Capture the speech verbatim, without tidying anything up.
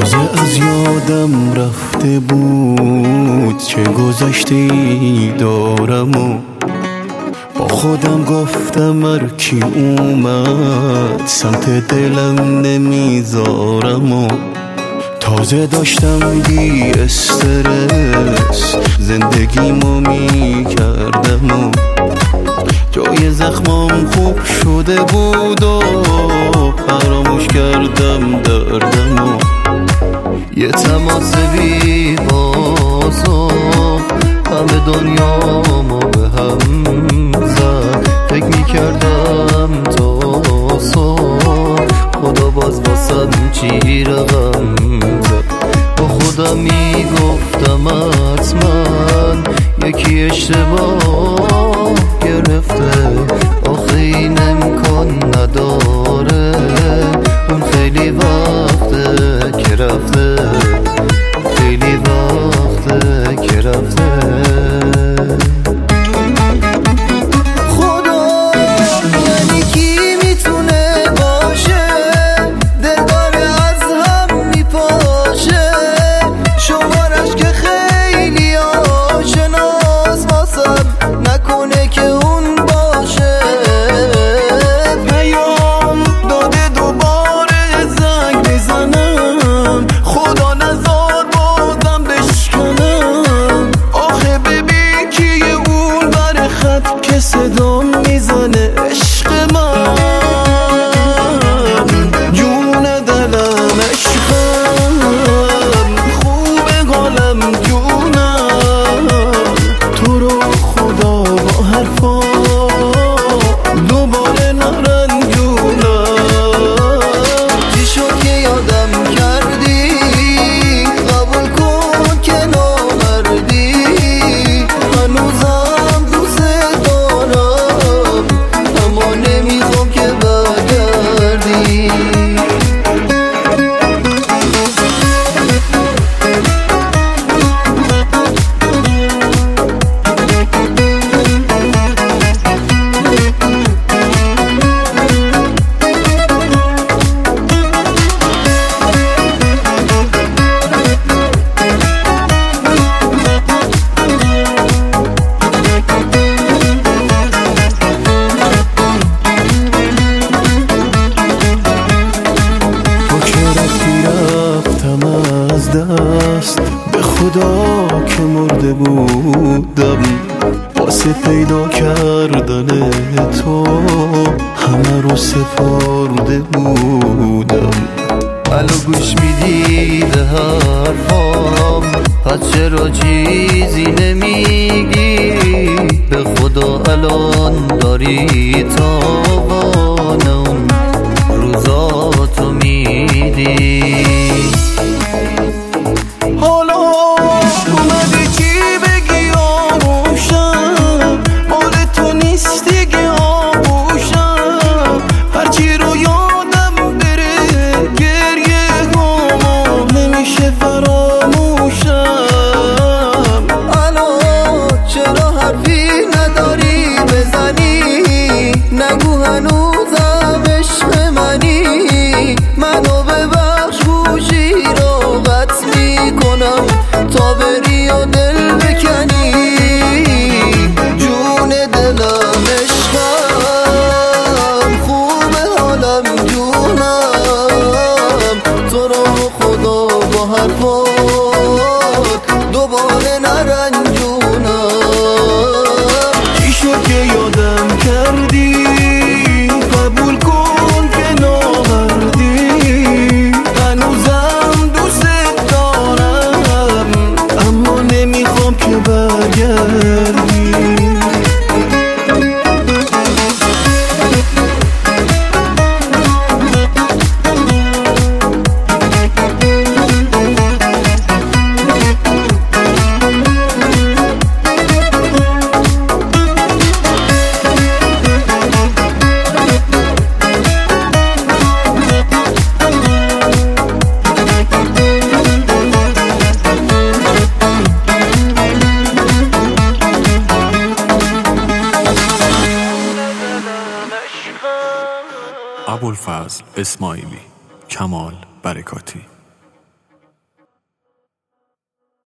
تازه از یادم رفته بود چه گذشتی دارم و با خودم گفتم هر کی اومد سمت دلم نمیذارم و تازه داشتم بی استرس زندگیمو میکردم و جای زخمام خوب شده بود و فراموش کردم دردم و یه تماس بی بازو همه دنیامو به هم زد. فکر میکردم تا صبح خدا باز باسم چی رقم زد. با خودم میگفتم حتما یکی اشتباه گرفته، آخه این امکان نداره، اون خیلی وقته که رفته، خیلی وقته که رفته. صدام میزنه عشق من جون دلم عشقم خوب حالم جونم تو رو خدا با حرفا دوباره نرنجونم. چی شد که یادم کردی قبول کن که نامردی هنوزم دست به خدا که مرده بودم واسه پیدا کردن تو همه رو سپرده بودم. الو گوش میدی به حرفام پس چرا چیزی نمیگی؟ به خدا الان داری تاوانم روزاتو میدی. نگو هنوزم عشق منی، منو ببخش گوشی رو قطع میکنم تا بری و دل بکنی. جون دلم عشقم خوب حالم جونم تو رو خدا با حرفات دوباره نرنجونم. چی شد که یادم کردی قبول کن که نامردی هنوزم دوست دارم اما نمیخوام که برگردی. ابوالفضل اسماعیلی، کمال برکاتی.